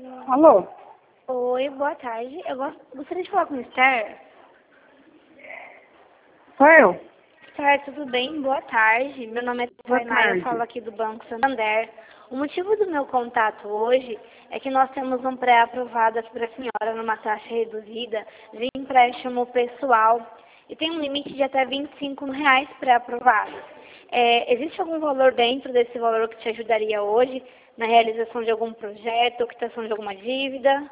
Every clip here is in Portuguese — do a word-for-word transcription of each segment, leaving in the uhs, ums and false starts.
Alô? Oi, boa tarde. Eu gost- gostaria de falar com o Esther. Sou eu? Esther, tudo bem? Boa tarde. Meu nome é Boa Tainá, eu tarde. falo aqui do Banco Santander. O motivo do meu contato hoje é que nós temos um pré-aprovado aqui para a senhora numa taxa reduzida de empréstimo pessoal e tem um limite de até vinte e cinco mil reais pré-aprovado. É, existe algum valor dentro desse valor que te ajudaria hoje na realização de algum projeto ou quitação de alguma dívida?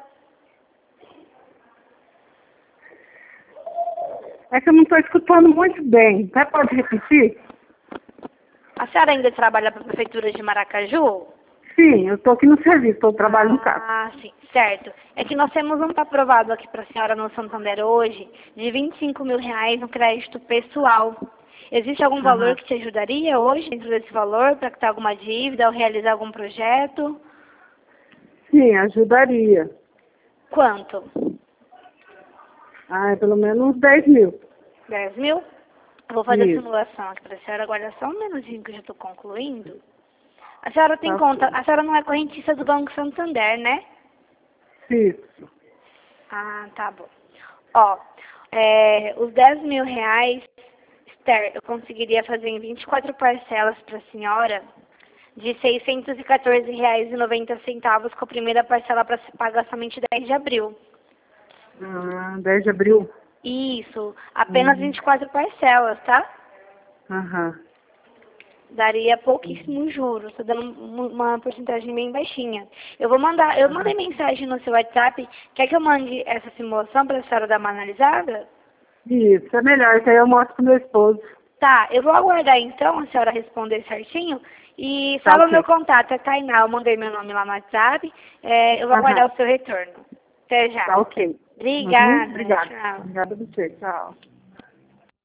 É que eu não estou escutando muito bem. Você pode repetir? A senhora ainda trabalha para a Prefeitura de Maracaju? Sim, eu estou aqui no serviço, estou trabalhando no carro. Ah, sim, certo. É que nós temos um aprovado aqui para a senhora no Santander hoje de vinte e cinco mil reais no crédito pessoal. Existe algum valor Aham. que te ajudaria hoje dentro desse valor para quitar alguma dívida ou realizar algum projeto? Sim, ajudaria. Quanto? Ah, é pelo menos uns dez mil. dez mil? Eu vou fazer a Isso. simulação aqui para a senhora. Aguarda só um minutinho que eu já estou concluindo. A senhora tem Tá conta, ok. a senhora não é correntista do Banco Santander, né? Isso. Ah, tá bom. Ó, é, os dez mil reais, Esther, eu conseguiria fazer em vinte e quatro parcelas para a senhora de seiscentos e quatorze reais e noventa centavos, com a primeira parcela para se pagar somente dez de abril. Ah, dez de abril? Isso, apenas Uhum. vinte e quatro parcelas, tá? Aham. Daria pouquíssimos juros, tô dando um- uma porcentagem bem baixinha. Eu vou mandar, eu mandei Aham. mensagem no seu WhatsApp, quer que eu mande essa simulação para a senhora dar uma analisada? Isso, é melhor, que aí eu mostro pro meu esposo. Tá, eu vou aguardar então a senhora responder certinho. E Tá fala o meu ok. contato, é Tainá, eu mandei meu nome lá no WhatsApp. É, eu vou Aham. aguardar o seu retorno. Até já. Tá ok. Uhum. Obrigada, Obrigada. tchau. Obrigada a você. Tchau.